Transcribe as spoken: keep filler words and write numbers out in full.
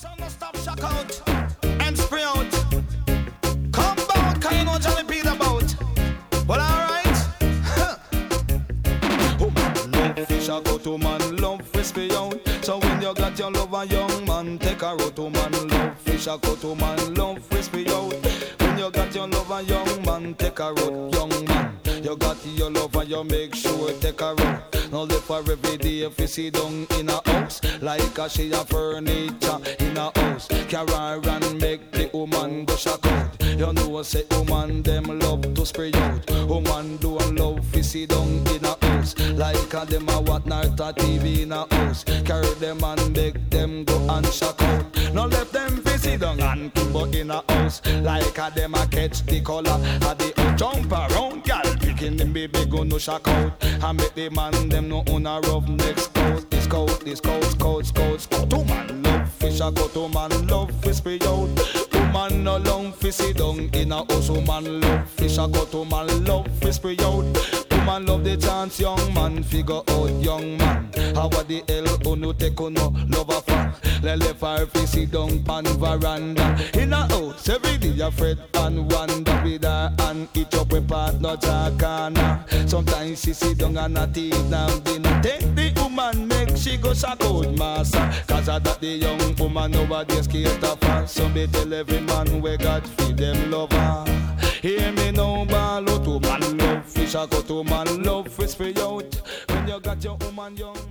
So no stop, shock out and spray out. Come back, can you know Johnny Pete about? Well, alright. Huh. Woman love fish, I go to man, love fish be out. So when you got your love a young man, take a road to man, love fish, I go to man, love fish be out. When you got your love a young man, take a road, young man. You got your love and you make sure take a road. Now live for every day if you see down in a house. Like a she a furniture in a house. Carry and make the woman go shock out. You know say woman them love to spray out. Woman don't love to see down in a house. Like a them a what not a T V in a house. Carry them and make them go and shock out. Now let them visit down and keep in a house. Like a them a catch the color of the house. Jump around girl picking them baby go no shock out. And make the man them no own a rough next coat. This coat, this coat, coat, coat, coat. Two man love fish a go to man love fish spray out. Woman no long fish sit down in a house. Woman love fish a go to man love fish spray out. Woman love the chance young man figure out young man. How the hell unu take uno love a fan? Let left her fish sit down pan veranda. In a house every day you fret and wonder with her and eat up with partner Jacana. Sometimes she sit down and a teeth and dinner. Take the woman make she go shock out massa. Cause I that the young woman nobody scared of her. So me tell every man we got feed them lover. Hear me now ball out to man love fish. I go to man love fish for you out. When you got your woman young